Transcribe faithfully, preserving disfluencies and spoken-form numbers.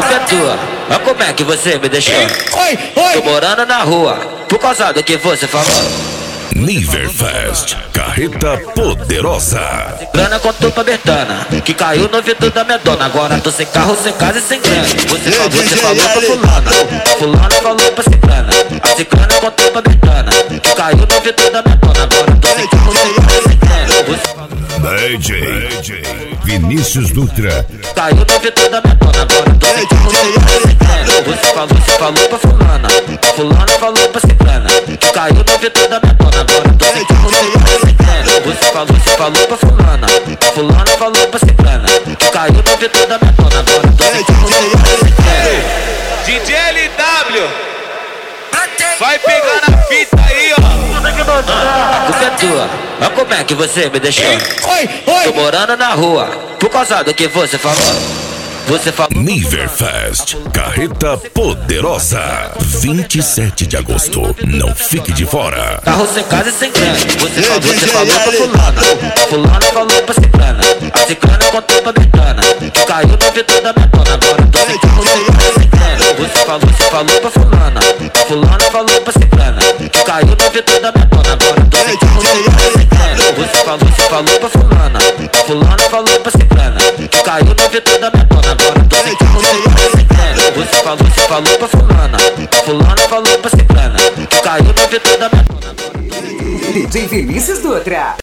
culpa é tua. Mas como é que você me deixou? Oi, oi. Tô morando na rua, por causa do que você falou. Niverfest, carreta poderosa. Grana contou pra Bertana, que caiu no vidro da minha dona. Agora tô sem carro, sem casa e sem grana. Você, falou, você falou pra fulana, fulana falou pra ciclana. A ciclana contou pra Bertana, que caiu no vidro da minha dona. Agora tô sem carro, sem casa e sem grana. D J, D J Vinícius Dutra. Caiu no vidro da minha dona. Agora tô sem carro, sem casa e sem grana. Você falou, você falou pra fulana, fulana falou pra ciclana, que caiu no vidro da minha dona. Agora tô sem carro, sem casa e sem grana. Você falou, você falou pra fulana, fulana falou pra ciclana, que caiu no vidro da minha dona. Agora tô sem carro, sem casa e sem grana. D J L W, vai pegar na fita aí, ó. Culpa é tua, mas como é que você me deixou? Oi, Tô oi. morando na rua, por causa do que você falou. Você falou. Niverfest, carreta poderosa. vinte e sete de agosto. Não fique de fora. Carro sem casa e sem grana. Você falou, você falou pra fulana, fulana falou pra ciclana. A ciclana contou pra Bertana, que caiu no vidro da minha dona. Agora tô sem carro, sem casa e sem grana. Você falou, você falou pra fulana, fulana falou pra ciclana, que caiu no vidro da minha dona. Agora tô sem carro, sem casa e sem grana. Você falou, você falou pra fulana, fulana falou pra ciclana, que caiu no vidro da minha dona. Agora tô sem carro, sem casa e sem grana. Você falou, você falou pra fulana, fulana falou pra ciclana, que caiu no vidro da minha dona. D J Vinícius Dutra.